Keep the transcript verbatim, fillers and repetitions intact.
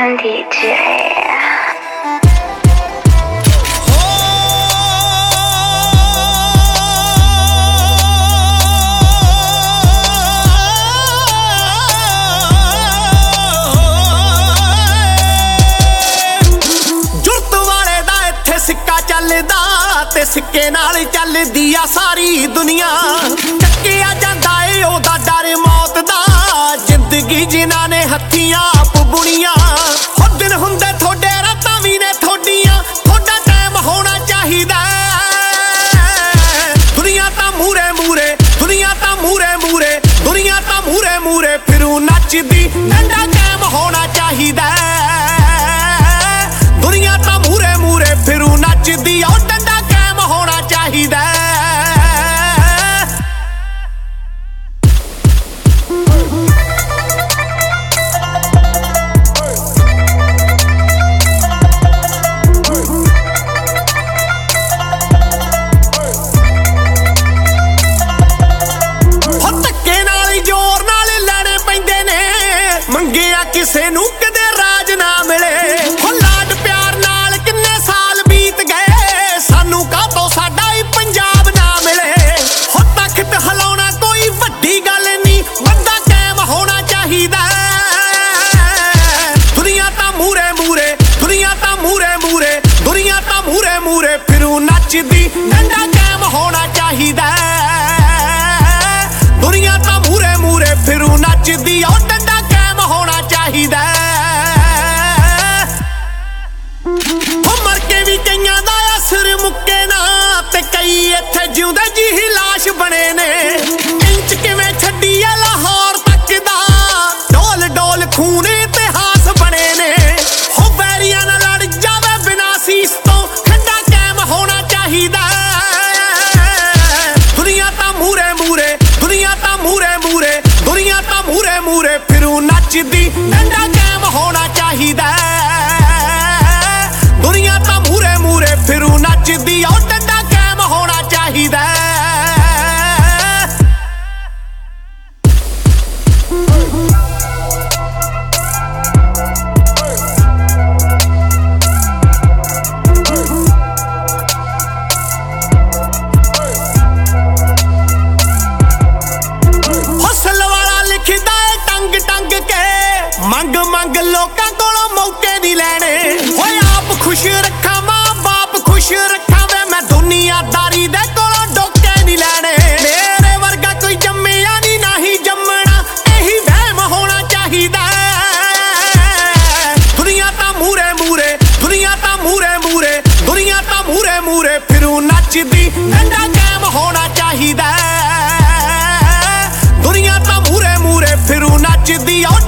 成 D J。 ते सिक्के नाल चलदी आ सारी दुनिया चक्किया जांदा ए ओदा डर मौत दा जिंदगी जिन्हां ने हत्थीं आप बुनिया हो दिन हुंदे थोड़े रातां वी ने थोड़ियां थोड़ा टाइम होना चाहिदा दुनिया तां मूरे मूरे दुनिया तां मूरे मूरे दुनिया तां मूरे मूरे फिरू नचदी डंडा कायम होना चाहिदा दुनिया तां मूरे मूरे फिरू नचदी ओ डंडा होना चाहिदा हो धक्के नाल जोर नाल लैणे पैंदे ने मंगिया किसे नूं कदे राज ना मिले हो लाड प्यार नाल किन्ने साल बीत गए सानू का नचदी डंडा कायम होना चाहिदा दुनिया तां मूरे मूरे फिरू नचदी ओ डंडा कायम होना चाहिदा हो मर के भी कईयां दा असर मुक्के ना ते कई इत्थे जिउंदे जी ही लाश बने ने इंच किवें छड्डी ऐ लाहौर तक दा डोल डोल खून इतिहास बने ने हो वैरियां नाल लड़ जावे बिना सीस तो दुनिया तां मूरे मूरे दुनिया तां मूरे मूरे दुनिया तां मूरे मूरे फिरू नचदी डंडा कायम होना चाहिदा दुनिया तां मूरे मूरे फिरू नचदी ओ डंडा कायम होना चाहिदा मंग मंग लोकां कोलों मौके नहीं लैणे होए आप खुश रखा मां बाप खुश रखा वे मैं दुनियादारी दे कोलों डोके नहीं लैणे मेरे वर्गा कोई जम्मिया नहीं ना ही जम्मना यही वहम होना चाहिदा दुनिया तां मूरे मूरे दुनिया तां मूरे मूरे दुनिया तां मूरे मूरे फिरू नचदी डंडा कायम होना चाहिदा दुनिया तां मूरे मूरे फिरू नचदी